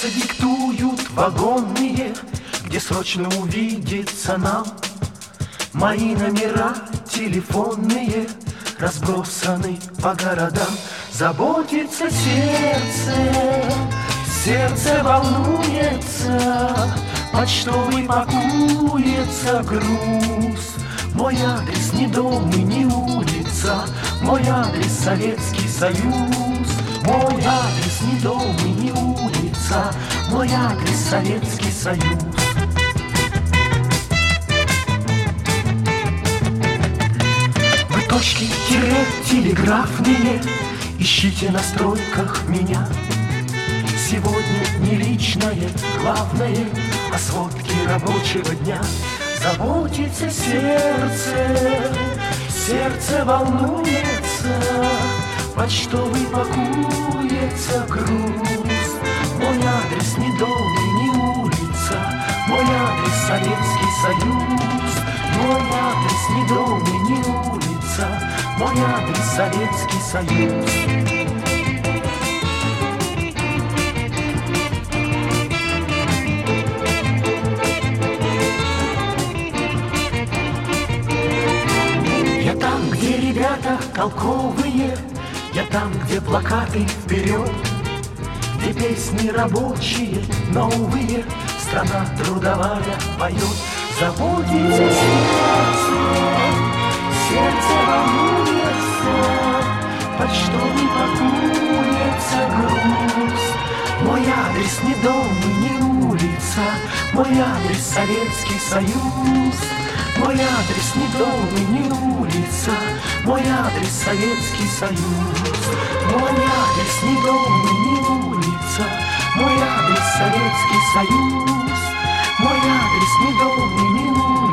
Сердце диктуют вагонные, где срочно увидеться нам. Мои номера телефонные разбросаны по городам. Заботится сердце, сердце волнуется, почтовый пакуется груз. Мой адрес не дом и не улица, мой адрес Советский Союз. Мой адрес не дом и не улица, мой адрес Советский Союз. Вы точки тире телеграфные ищите на стройках меня. Сегодня не личное, главное, а сводки рабочего дня. Заботится сердце, сердце волнуется, почтовый пакуется груз. Мой адрес не дом и не улица, мой адрес Советский Союз. Мой адрес не дом и не улица, мой адрес Советский Союз. Я там, где ребята толковые, я там, где плакаты вперед, где песни рабочие, новые, страна трудовая поет. Заботится сердце, сердце волнуется, почтовый пакуется груз. Мой адрес не дом и не улица, мой адрес Советский Союз. Мой адрес не дом и не улица, мой адрес Советский Союз. Мой адрес не дом и не улица, мой адрес Советский Союз. Мой адрес не дом и не улица.